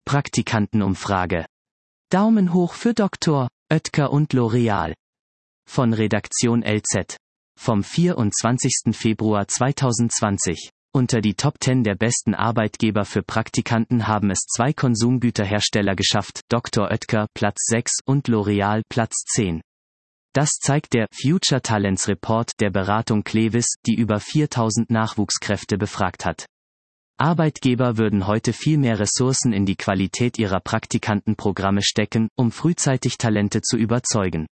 Praktikantenumfrage. Daumen hoch für Dr. Oetker und L'Oreal. Von Redaktion LZ. Vom 24. Februar 2020. Unter die Top 10 der besten Arbeitgeber für Praktikanten haben es 2 Konsumgüterhersteller geschafft, Dr. Oetker Platz 6 und L'Oreal Platz 10. Das zeigt der Future Talents Report der Beratung Clevis, die über 4000 Nachwuchskräfte befragt hat. Arbeitgeber würden heute viel mehr Ressourcen in die Qualität ihrer Praktikantenprogramme stecken, um frühzeitig Talente zu überzeugen.